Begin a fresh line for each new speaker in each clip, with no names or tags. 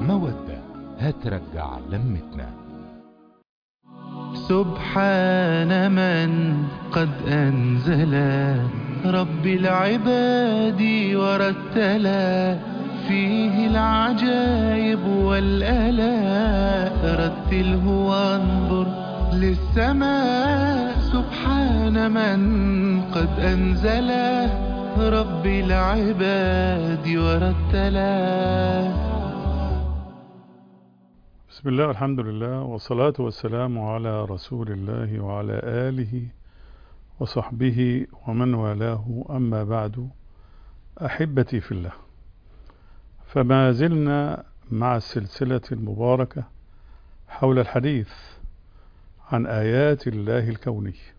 مودة هترجع لمتنا.
سبحان من قد أنزل رب العباد ورتلا فيه العجائب والآلاء رتله وانظر للسماء. سبحان من قد أنزل رب العباد ورتلا.
بسم الله والحمد لله والصلاة والسلام على رسول الله وعلى آله وصحبه ومن والاه، أما بعد. أحبتي في الله، فما زلنا مع السلسلة المباركة حول الحديث عن آيات الله الكونية،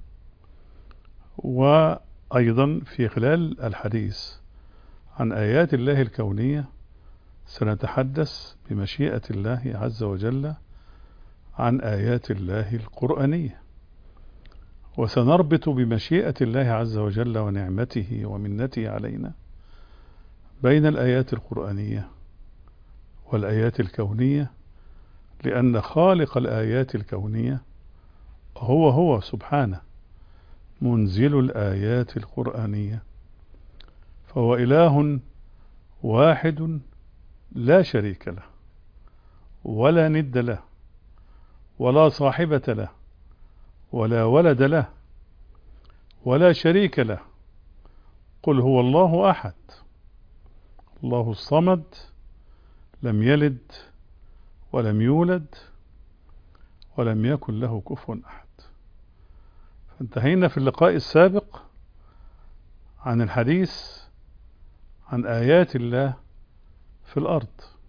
وأيضا في خلال الحديث عن آيات الله الكونية سنتحدث بمشيئة الله عز وجل عن آيات الله القرآنية، وسنربط بمشيئة الله عز وجل ونعمته ومنته علينا بين الآيات القرآنية والآيات الكونية، لأن خالق الآيات الكونية هو سبحانه منزل الآيات القرآنية، فهو إله واحد لا شريك له ولا ند له ولا صاحبة له ولا ولد له ولا شريك له. قل هو الله أحد الله الصمد لم يلد ولم يولد ولم يكن له كفوا أحد. فانتهينا في اللقاء السابق عن الحديث عن آيات الله في الأرض،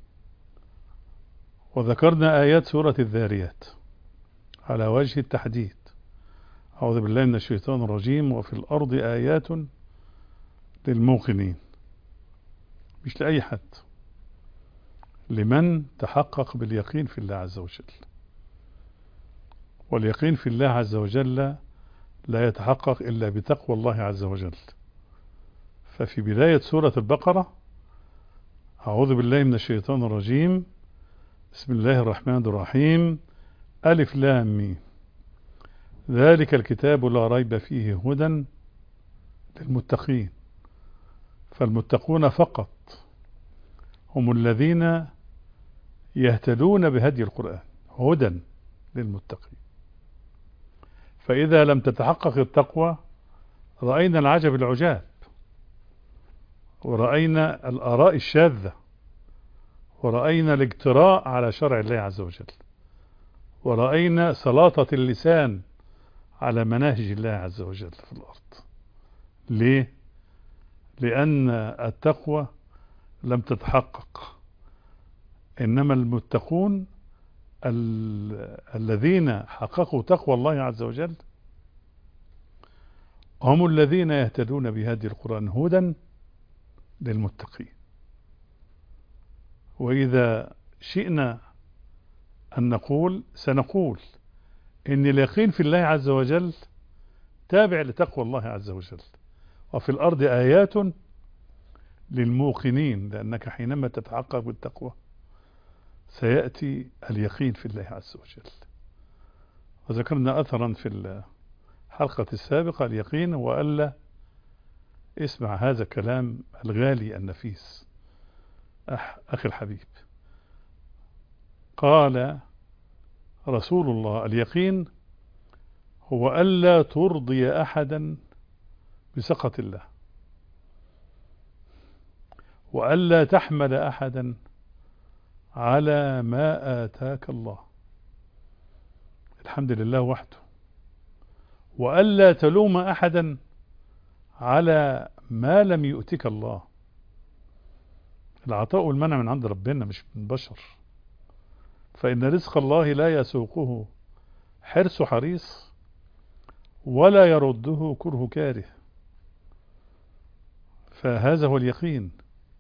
وذكرنا آيات سورة الذاريات على وجه التحديد. أعوذ بالله من الشيطان الرجيم. وفي الأرض آيات للموقنين، مش لأي حد، لمن تحقق باليقين في الله عز وجل. واليقين في الله عز وجل لا يتحقق إلا بتقوى الله عز وجل. ففي بداية سورة البقرة أعوذ بالله من الشيطان الرجيم، بسم الله الرحمن الرحيم، ألف لام ميم، ذلك الكتاب لا ريب فيه هدى للمتقين. فالمتقون فقط هم الذين يهتدون بهدي القرآن، هدى للمتقين. فإذا لم تتحقق التقوى رأينا العجب العجاب، ورأينا الآراء الشاذة، ورأينا الاجتراء على شرع الله عز وجل، ورأينا سلاطة اللسان على مناهج الله عز وجل في الأرض. ليه؟ لأن التقوى لم تتحقق، إنما المتقون الذين حققوا تقوى الله عز وجل هم الذين يهتدون بهدي القرآن، هدى للمتقين. وإذا شئنا أن نقول سنقول إن اليقين في الله عز وجل تابع لتقوى الله عز وجل. وفي الأرض آيات للموقنين، لأنك حينما تتحقق بالتقوى سيأتي اليقين في الله عز وجل. وذكرنا أثرا في الحلقة السابقة اليقين وألا اسمع هذا الكلام الغالي النفيس أخي الحبيب. قال رسول الله اليقين هو ألا ترضي أحدا بسخط الله، وألا تحمل أحدا على ما آتاك الله، الحمد لله وحده، وألا تلوم أحدا على ما لم يؤتك الله. العطاء والمنع من عند ربنا مش من بشر، فإن رزق الله لا يسوقه حرص حريص ولا يرده كره كاره. فهذا هو اليقين.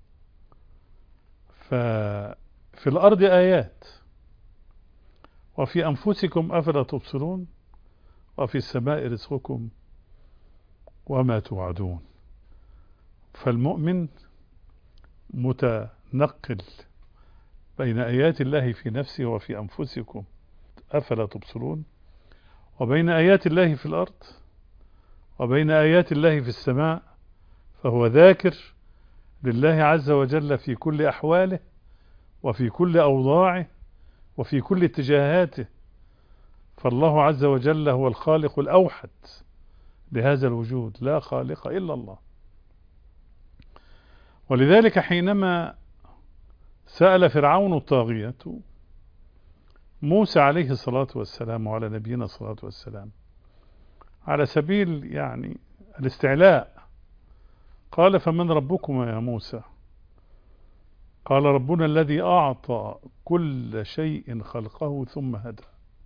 ففي الأرض آيات وفي أنفسكم أفلا تبصرون وفي السماء رزقكم وما توعدون. فالمؤمن متنقل بين آيات الله في نفسه وفي أنفسكم أفلا تبصرون، وبين آيات الله في الأرض، وبين آيات الله في السماء، فهو ذاكر لله عز وجل في كل أحواله وفي كل أوضاعه وفي كل اتجاهاته. فالله عز وجل هو الخالق الأوحد لهذا الوجود، لا خالق إلا الله. ولذلك حينما سأل فرعون الطاغية موسى عليه الصلاة والسلام وعلى نبينا الصلاة والسلام على سبيل يعني الاستعلاء، قال: فمن ربكما يا موسى؟ قال: ربنا الذي أعطى كل شيء خلقه ثم هدى.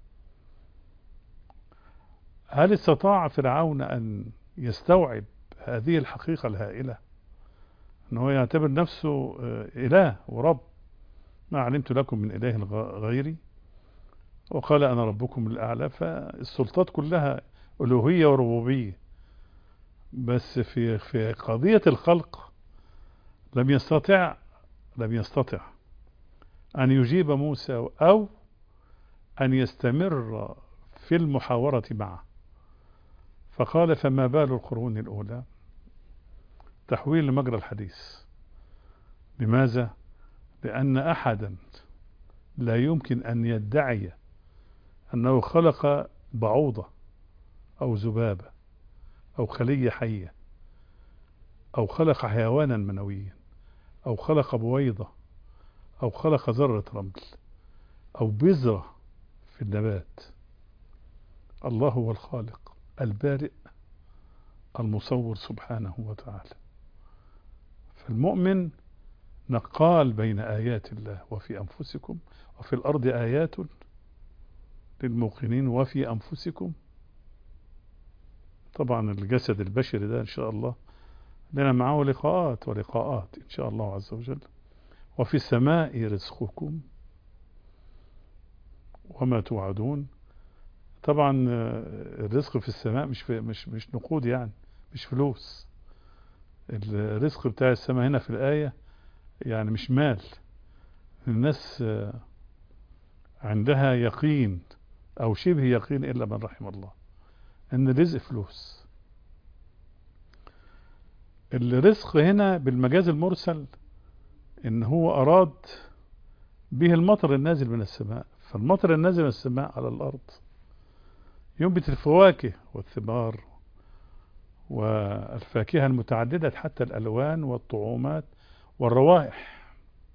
هل استطاع فرعون أن يستوعب هذه الحقيقة الهائلة، أنه يعتبر نفسه إله ورب؟ ما علمت لكم من إله غيري، وقال أنا ربكم الأعلى. فالسلطات كلها ألوهية وربوبية، بس في قضية الخلق لم يستطع أن يجيب موسى أو أن يستمر في المحاورة معه. فقال: فما بال القرون الأولى؟ تحويل لمجرى الحديث. لماذا؟ لأن أحدا لا يمكن أن يدعي أنه خلق بعوضة أو ذبابة أو خلية حية أو خلق حيوانا منويا أو خلق بويضة أو خلق ذرة رمل أو بذرة في النبات. الله هو الخالق البارئ المصور سبحانه وتعالى. فالمؤمن نقال بين آيات الله وفي أنفسكم، وفي الأرض آيات للموقنين وفي أنفسكم. طبعا الجسد البشري ده إن شاء الله لنا معه لقاءات ولقاءات إن شاء الله عز وجل. وفي السماء رزقكم وما توعدون. طبعا الرزق في السماء مش نقود، يعني مش فلوس. الرزق بتاع السماء هنا في الآية يعني مش مال. الناس عندها يقين أو شبه يقين إلا من رحم الله أن الرزق فلوس. الرزق هنا بالمجاز المرسل إن هو أراد به المطر النازل من السماء. فالمطر النازل من السماء على الأرض ينبت الفواكه والثمار والفاكهة المتعددة حتى الألوان والطعومات والروائح.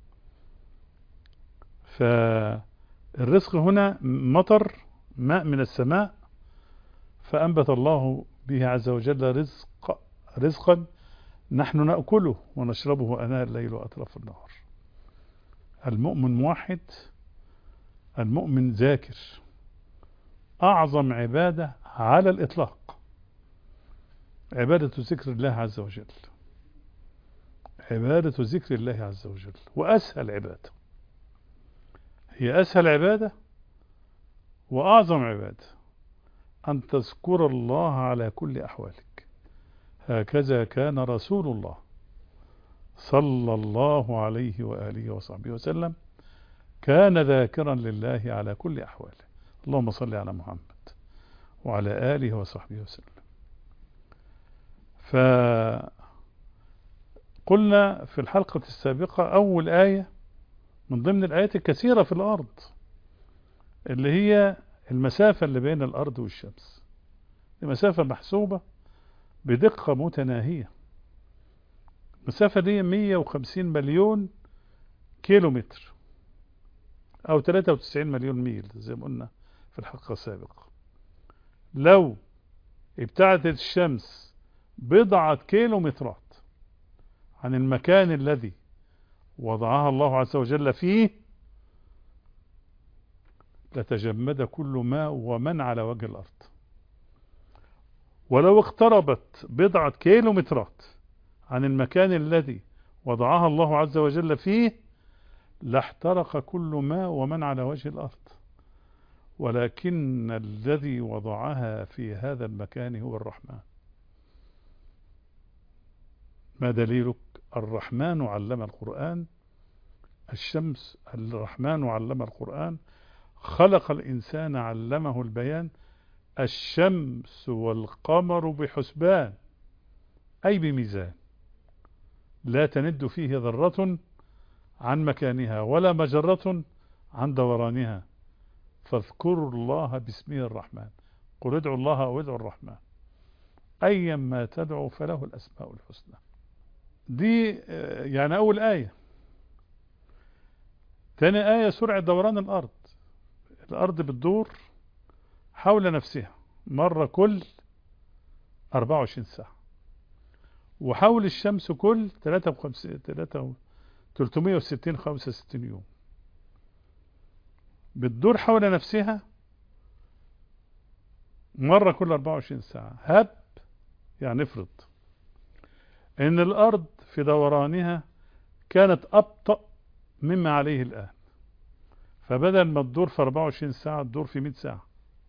فالرزق هنا مطر ماء من السماء، فأنبت الله به عز وجل رزقا نحن نأكله ونشربه آناء الليل وأطراف النهار. المؤمن موحد، المؤمن ذاكر. أعظم عبادة على الإطلاق عبادة ذكر الله عز وجل، عبادة ذكر الله عز وجل. وأسهل عبادة، هي أسهل عبادة وأعظم عبادة أن تذكر الله على كل أحوالك. هكذا كان رسول الله صلى الله عليه وآله وصحبه وسلم، كان ذاكرا لله على كل أحواله. اللهم صل على محمد وعلى آله وصحبه وسلم. فقلنا في الحلقة السابقة أول آية من ضمن الآيات الكثيرة في الأرض اللي هي المسافة اللي بين الأرض والشمس. المسافة محسوبة بدقة متناهية. المسافة دي 150 مليون كيلومتر أو 93 مليون ميل زي ما قلنا في الحلقة السابقة. لو ابتعدت الشمس بضعة كيلومترات عن المكان الذي وضعها الله عز وجل فيه لتجمد كل ماء ومن على وجه الأرض. ولو اقتربت بضعة كيلومترات عن المكان الذي وضعها الله عز وجل فيه لاحترق كل ماء ومن على وجه الأرض. ولكن الذي وضعها في هذا المكان هو الرحمن. ما دليلك؟ الرحمن علم القرآن الشمس، الرحمن علم القرآن، خلق الإنسان علمه البيان، الشمس والقمر بحسبان، أي بميزان، لا تند فيه ذرة عن مكانها ولا مجرة عن دورانها، فاذكروا الله باسمه الرحمن، قل ادعوا الله أو ادعوا الرحمن، أيا ما تدعو فله الأسماء الحسنى. دي يعني أول آية. تاني آية سرعة دوران الأرض. الأرض بتدور حول نفسها مرة كل 24 ساعة، وحول الشمس كل 365 يوم. بتدور حول نفسها مرة كل 24 ساعة. هب يعني افرض ان الارض في دورانها كانت ابطأ مما عليه الان، فبدل ما تدور في 24 ساعة تدور في 100 ساعة،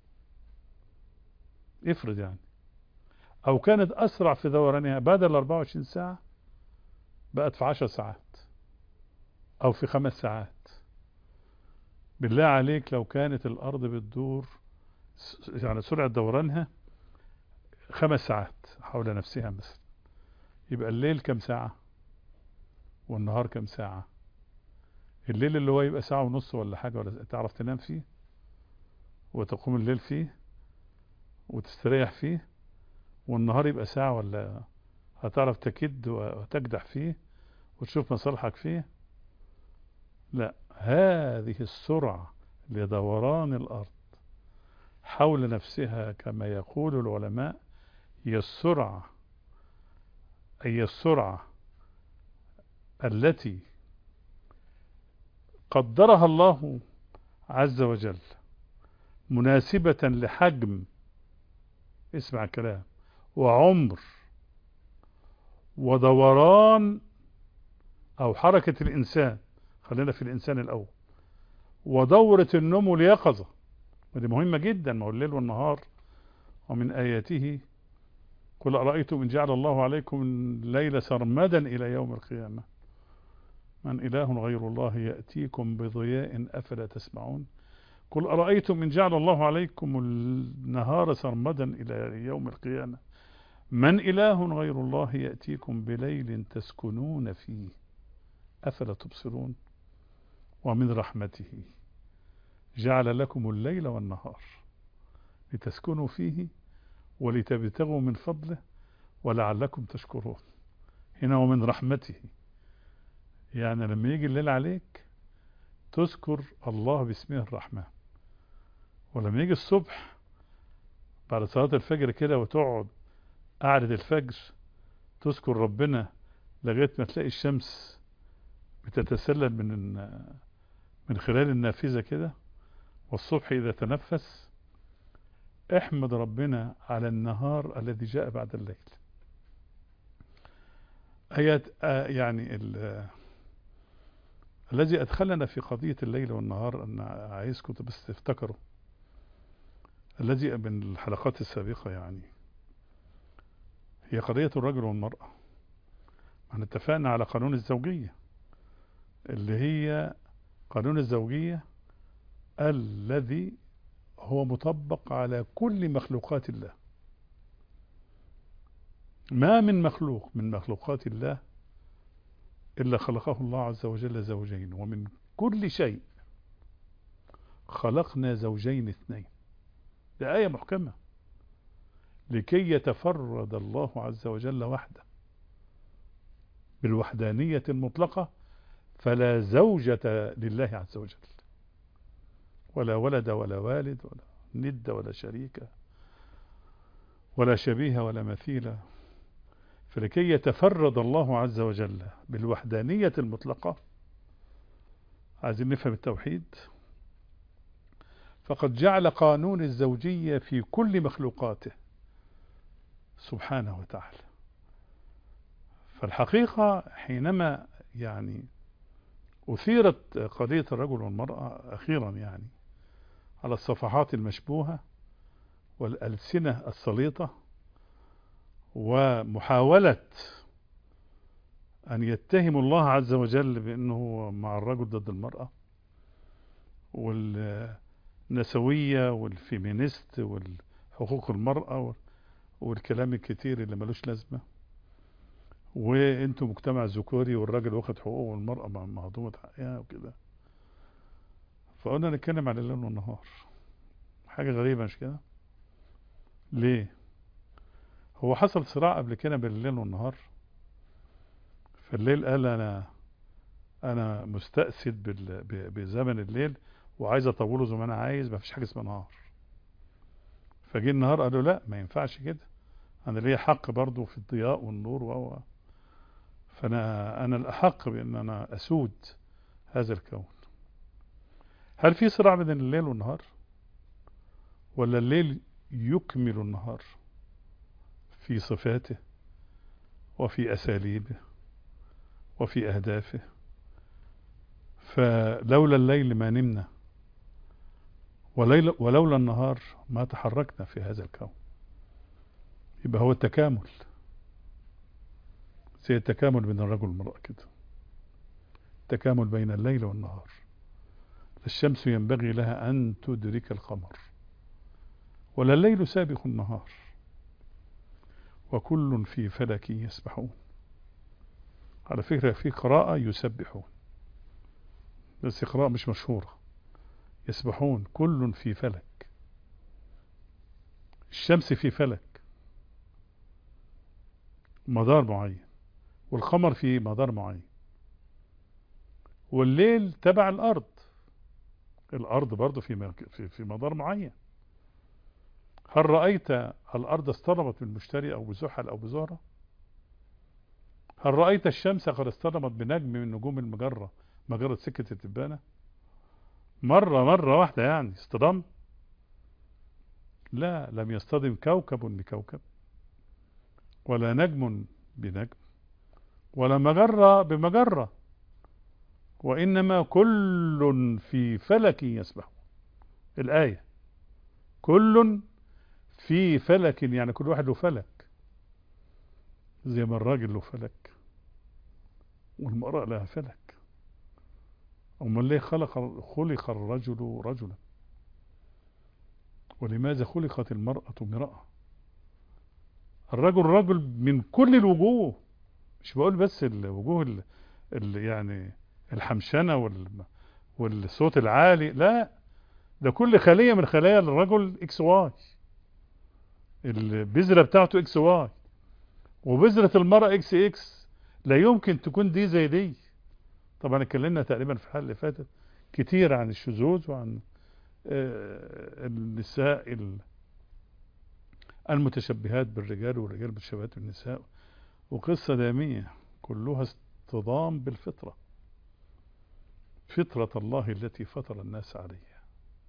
افرض يعني. او كانت اسرع في دورانها، بدل 24 ساعة بقت في 10 ساعات او في 5 ساعات. بالله عليك لو كانت الارض بتدور يعني سرعة دورانها 5 ساعات حول نفسها مثلا، يبقى الليل كم ساعة والنهار كم ساعة؟ الليل اللي هو يبقى ساعة ونص ولا حاجة، ولا تعرف تنام فيه وتقوم الليل فيه وتستريح فيه، والنهار يبقى ساعة، ولا هتعرف تكد وتكدح فيه وتشوف مصالحك فيه؟ لا، هذه السرعة لدوران الأرض حول نفسها كما يقول العلماء هي السرعة التي قدرها الله عز وجل مناسبة لحجم، اسمع كلام، وعمر ودوران أو حركة الإنسان، خلينا في الإنسان الأول، ودورة النوم واليقظة، ودي مهمة جدا، ما هو الليل والنهار. ومن آياته قل أرأيتم إن جعل الله عليكم الليل سرمدا إلى يوم القيامة من إله غير الله يأتيكم بضياء أفلا تسمعون. قل أرأيتم إن جعل الله عليكم النهار سرمدا إلى يوم القيامة من إله غير الله يأتيكم بليل تسكنون فيه أفلا تبصرون. ومن رحمته جعل لكم الليل والنهار لتسكنوا فيه ولتبتغوا من فضله ولعلكم تشكرون. هنا ومن رحمته، يعني لما يجي الليل عليك تذكر الله باسمه الرحمن، ولما يجي الصبح بعد صلاة الفجر كده وتقعد قعدة الفجر تذكر ربنا لغاية ما تلاقي الشمس بتتسلل من خلال النافذة كده، والصبح إذا تنفس احمد ربنا على النهار الذي جاء بعد الليل. آيات يعني الذي أدخلنا في قضية الليل والنهار، أنا عايزكم بس تفتكروا الذي من الحلقات السابقة، يعني هي قضية الرجل والمرأة. احنا اتفقنا على قانون الزوجية، اللي هي قانون الزوجية الذي هو مطبق على كل مخلوقات الله. ما من مخلوق من مخلوقات الله إلا خلقه الله عز وجل زوجين، ومن كل شيء خلقنا زوجين اثنين. ده آية محكمة لكي يتفرد الله عز وجل وحده بالوحدانية المطلقة، فلا زوجة لله عز وجل، ولا ولد ولا والد ولا ند ولا شريك ولا شبيه ولا مثيل. فلكي يتفرد الله عز وجل بالوحدانية المطلقة، عايزين نفهم التوحيد، فقد جعل قانون الزوجية في كل مخلوقاته سبحانه وتعالى. فالحقيقة حينما يعني أثيرت قضية الرجل والمرأة أخيرا يعني على الصفحات المشبوهة والألسنة السليطة، ومحاولة أن يتهم الله عز وجل بأنه مع الرجل ضد المرأة والنسوية والفيمينيست والحقوق المرأة والكلام الكتير اللي ملوش لازمة، وانتوا مجتمع ذكوري والراجل واخد حقوقه والمرأة مهضومة حقها وكده. فقلنا نتكلم عن الليل والنهار. حاجة غريبة مش كده؟ ليه؟ هو حصل صراع قبل كده بين الليل والنهار؟ فالليل قال انا مستأسد بزمن الليل وعايز اطوله زي ما انا عايز، ما فيش حاجة اسمها نهار. فجي النهار قالوا لا ما ينفعش كده، انا ليا حق برضو في الضياء والنور فانا الاحق بان انا اسود هذا الكون. هل في صراع بين الليل والنهار، ولا الليل يكمل النهار في صفاته وفي اساليبه وفي اهدافه؟ فلولا الليل ما نمنا، ولولا النهار ما تحركنا في هذا الكون. يبقى هو التكامل، زي التكامل بين الرجل والمرأة كده، التكامل بين الليل والنهار. الشمس ينبغي لها أن تدرك القمر، ولا الليل سابق النهار، وكل في فلك يسبحون. على فكرة في قراءة يسبحون، بس قراءة مش مشهورة. يسبحون، كل في فلك. الشمس في فلك مدار معين، والقمر في مدار معين، والليل تبع الأرض برضو في مدار معين. هل رأيت الأرض اصطدمت بالمشتري أو بزحل أو بزهرة؟ هل رأيت الشمس قد اصطدمت بنجم من نجوم المجرة، مجرة سكة التبانة؟ مرة واحدة يعني اصطدام؟ لا، لم يصطدم كوكب بكوكب، ولا نجم بنجم، ولا مجرة بمجرة، وإنما كل في فلك يسبحون. الآية كل في فلك، يعني كل واحد له فلك، زي ما الراجل له فلك والمرأة لها فلك. أمال ليه خلق الرجل رجلا؟ ولماذا خلقت المرأة امرأة؟ الرجل رجل من كل الوجوه، مش بقول بس الوجوه يعني الحمشنة والصوت العالي، لا، ده كل خلية من خلايا الرجل اكس واي، البذرة بتاعته اكس واي، وبذرة المرأة اكس اكس. لا يمكن تكون دي زي دي. طبعا اتكلمنا تقريبا في الحلقة اللي فاتت كتير عن الشذوذ وعن النساء المتشبهات بالرجال والرجال بالشبهات بالنساء، وقصة دامية كلها اصطدام بالفطرة، فطرة الله التي فطر الناس عليها.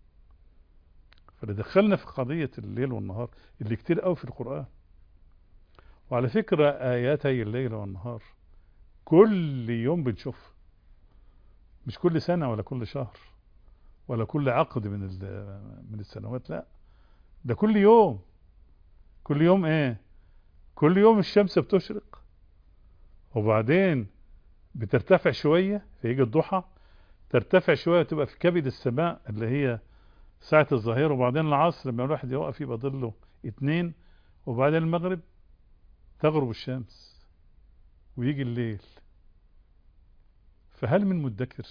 فدخلنا في قضية الليل والنهار اللي كتير قوي في القرآن. وعلى فكرة آياتي الليل والنهار كل يوم بنشوف، مش كل سنة ولا كل شهر ولا كل عقد من السنوات، لا، ده كل يوم. كل يوم ايه؟ كل يوم الشمس بتشرق وبعدين بترتفع شوية، فيجي الضحى ترتفع شوية تبقى في كبد السماء اللي هي ساعة الظهير، وبعدين العصر لما الواحد يوقف يبقى ضله 2، وبعدين المغرب تغرب الشمس ويجي الليل. فهل من مدكر؟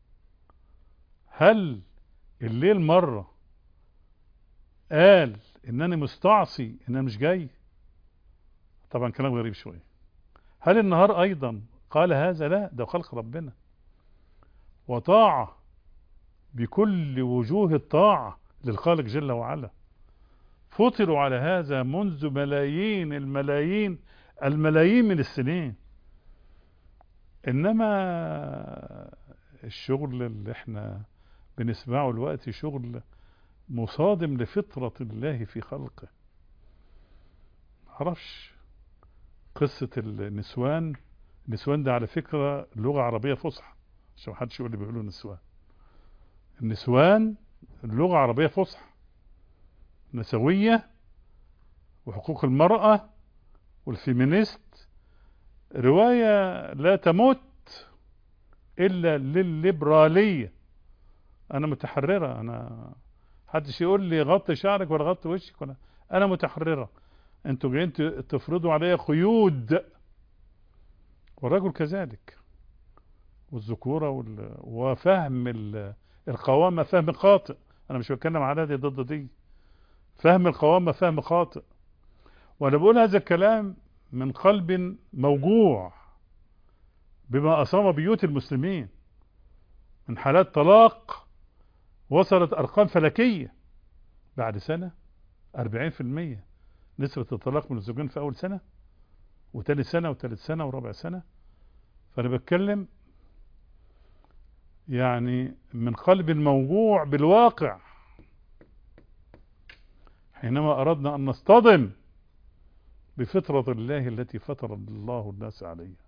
هل الليل مرة قال ان انا مستعصي ان انا مش جاي؟ طبعا كلام غريب شوية. هل النهار ايضا قال هذا؟ لا، ده خلق ربنا وطاعة بكل وجوه الطاعة للخالق جل وعلا. فطروا على هذا منذ ملايين الملايين من السنين. انما الشغل اللي احنا بنسمعه دلوقتي شغل مصادم لفطرة الله في خلقه. معرفش قصة النسوان ده على فكرة لغة عربية فصحى، عشان محدش يقول لي بيقولوا النسوان اللغة عربية فصحى، نسوية وحقوق المرأة والفيمينيست رواية لا تمت إلا للليبرالية. أنا متحررة، أنا محدش يقول لي غطي شعرك ولا غطي وشك، ولا أنا متحررة. أنتوا جايين تفرضوا عليا قيود، والرجل كذلك، والذكورة وفهم القوامة فهم خاطئ. أنا مش بتكلم على دي ضد دي، فهم القوامة فهم خاطئ. وأنا بقول هذا الكلام من قلب موجوع بما أصاب بيوت المسلمين من حالات طلاق وصلت أرقام فلكية. بعد سنة 40% نسبة الطلاق من الزوجين في أول سنة، وتاني سنة وتالت سنة ورابع سنة. فأنا بتكلم يعني من قلب موجوع بالواقع حينما أردنا أن نصطدم بفطرة الله التي فطر الله الناس عليها.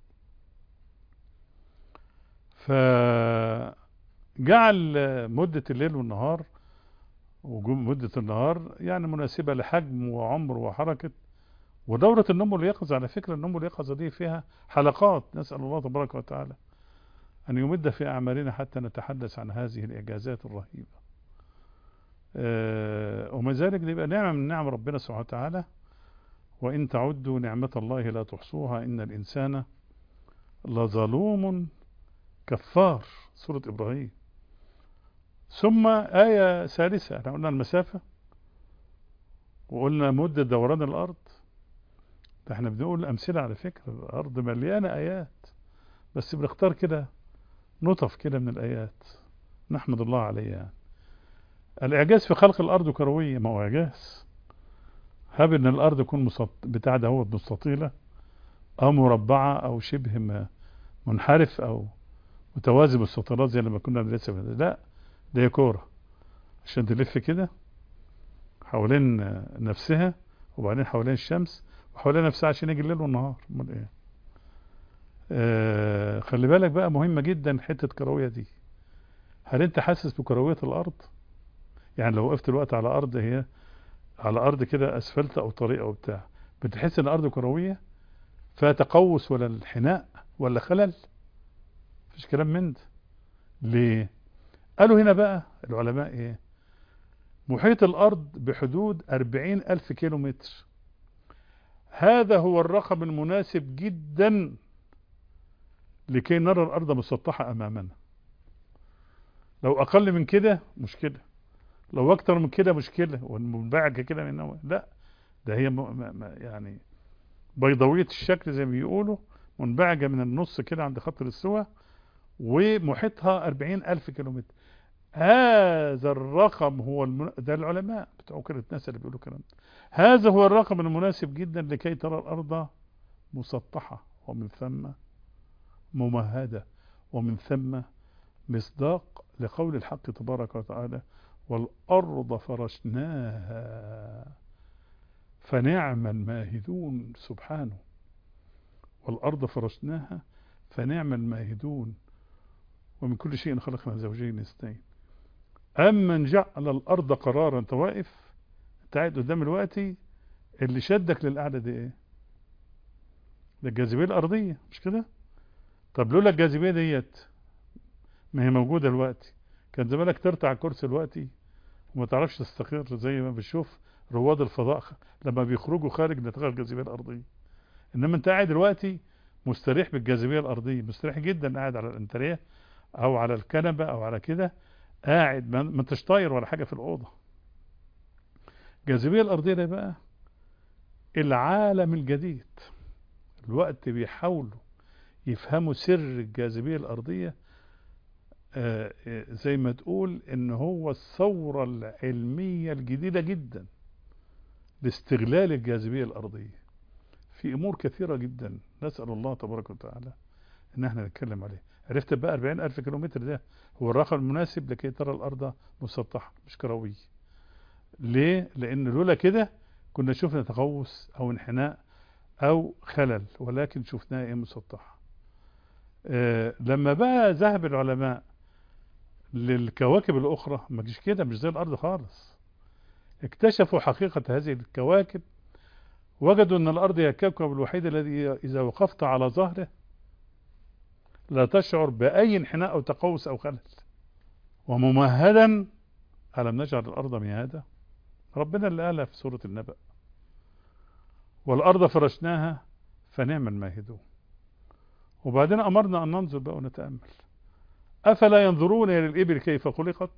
فجعل مدة الليل والنهار ومدة النهار يعني مناسبة لحجم وعمر وحركة. ودورة النوم واليقظة، على فكرة النوم واليقظة دي فيها حلقات، نسأل الله تبارك وتعالى أن يمد في أعمالنا حتى نتحدث عن هذه الإعجازات الرهيبة. وما ذلك دي بقى نعمة من نعم ربنا سبحانه وتعالى، وإن تعدوا نعمة الله لا تحصوها إن الإنسان لظلوم كفار، سورة إبراهيم. ثم آية ثالثة، احنا قلنا المسافة وقلنا مدة دوران الأرض. ده احنا بنقول أمثلة، على فكرة الأرض مليانة آيات، بس بنختار كده نطف كده من الآيات نحمد الله عليها. يعني الإعجاز في خلق الأرض كروية، ما هو إعجاز. هاب إن الأرض تكون بتاع ده هو مستطيلة أو مربعة أو شبه منحرف أو متوازي بالسترات زي لما كنا بندرسها. لا، ده هي كورة عشان تلف كده حوالين نفسها، وبعدين حوالين الشمس، وحوالين نفسها عشان يجي الليل والنهار. امال ايه؟ خلي بالك بقى، مهمة جدا حتة كروية دي. هل انت حاسس بكروية الارض؟ يعني لو وقفت الوقت على ارض، هي على ارض كده اسفلت او طريق او بتاع، بتحس ان الارض كروية فيها تقوس ولا انحناء ولا خلل؟ مفيش كلام من ده. ليه؟ قالوا هنا بقى العلماء ايه؟ محيط الارض بحدود 40,000 كيلو متر. هذا هو الرقم المناسب جدا لكي نرى الارض مسطحة امامنا. لو اقل من كده مشكلة، لو اكتر من كده مشكلة، والمنبعج كده من لا، ده هي يعني بيضاوية الشكل زي ما بيقولوا، منبعجة من النص كده عند خط الاستواء، ومحيطها 40,000 كيلو متر. هذا الرقم هو ده العلماء بتوع وكالة ناسا اللي بيقولوا كلام. هذا هو الرقم المناسب جدا لكي ترى الأرض مسطحة، ومن ثم ممهدة، ومن ثم مصداق لقول الحق تبارك وتعالى: والأرض فرشناها فنعم الماهدون. سبحانه، والأرض فرشناها فنعم الماهدون، ومن كل شيء خلقنا زوجين اثنين. أمن جعل الأرض قرارا. أنت واقف، أنت قاعد قدام دلوقتي، اللي شدك للقعدة دي إيه؟ ده الجاذبية الأرضية، مش كده؟ طب لولا الجاذبية ديت ما هي موجودة دلوقتي، كان زمانك ترتع على الكرسي دلوقتي وما تعرفش تستقر، زي ما بنشوف رواد الفضاء لما بيخرجوا خارج نطاق الجاذبية الأرضية. إنما أنت قاعد دلوقتي مستريح بالجاذبية الأرضية، مستريح جدا، قاعد على الانتريه أو على الكنبة أو على كده، قاعد ما انتش طاير ولا حاجة في الأوضة. الجاذبية الأرضية ده بقى العالم الجديد. الوقت بيحاولوا يفهموا سر الجاذبية الأرضية، زي ما تقول إن هو الثورة العلمية الجديدة جدا لاستغلال الجاذبية الأرضية في أمور كثيرة جدا. نسأل الله تبارك وتعالى إن احنا نتكلم عليه. عرفت بقى 40,000 كيلومتر ده هو الرقم المناسب لكي ترى الأرض مسطحة مش كروية. ليه؟ لأن لولا كده كنا شفنا تقوس أو انحناء أو خلل، ولكن شفناها إيه؟ مسطحة. لما بقى ذهب العلماء للكواكب الأخرى، ما جيش كده، مش زي الأرض خالص. اكتشفوا حقيقة هذه الكواكب وجدوا أن الأرض هي الكوكب الوحيد الذي إذا وقفت على ظهره لا تشعر بأي انحناء أو تقوس أو خلل، وممهدا. ألم نجعل الأرض مهادا؟ ربنا اللي قالها في سورة النبأ. والأرض فرشناها فنعم الماهدون. وبعدين أمرنا أن ننظر بقى ونتأمل. أفلا ينظرون إلى الإبل كيف خلقت،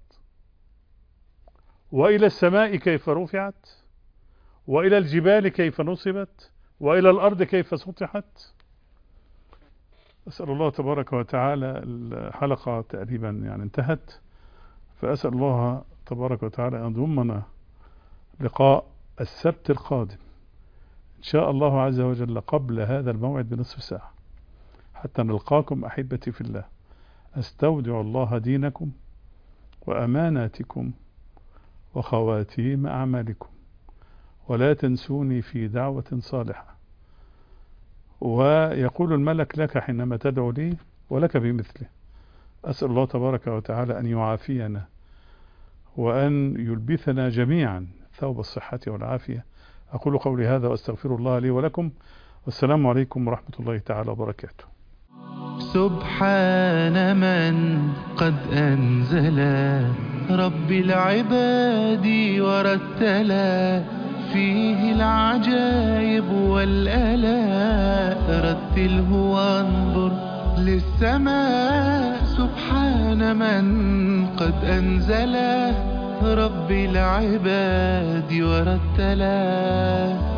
وإلى السماء كيف رفعت، وإلى الجبال كيف نصبت، وإلى الأرض كيف سطحت. أسأل الله تبارك وتعالى. الحلقة تقريبا يعني انتهت، فأسأل الله تبارك وتعالى أن يضمنا لقاء السبت القادم إن شاء الله عز وجل قبل هذا الموعد بنصف ساعة، حتى نلقاكم أحبتي في الله. أستودع الله دينكم وأماناتكم وخواتيم أعمالكم، ولا تنسوني في دعوة صالحة. ويقول الملك لك حينما تدعو لي ولك بمثله. أسأل الله تبارك وتعالى أن يعافينا وأن يلبثنا جميعا ثوب الصحة والعافية. أقول قولي هذا وأستغفر الله لي ولكم، والسلام عليكم ورحمة الله تعالى وبركاته.
سبحان من قد أنزل رب العباد ورتلا فيه العجائب والآلاء. رتله وانظر للسماء. سبحان من قد أنزل رب العباد ورتلا.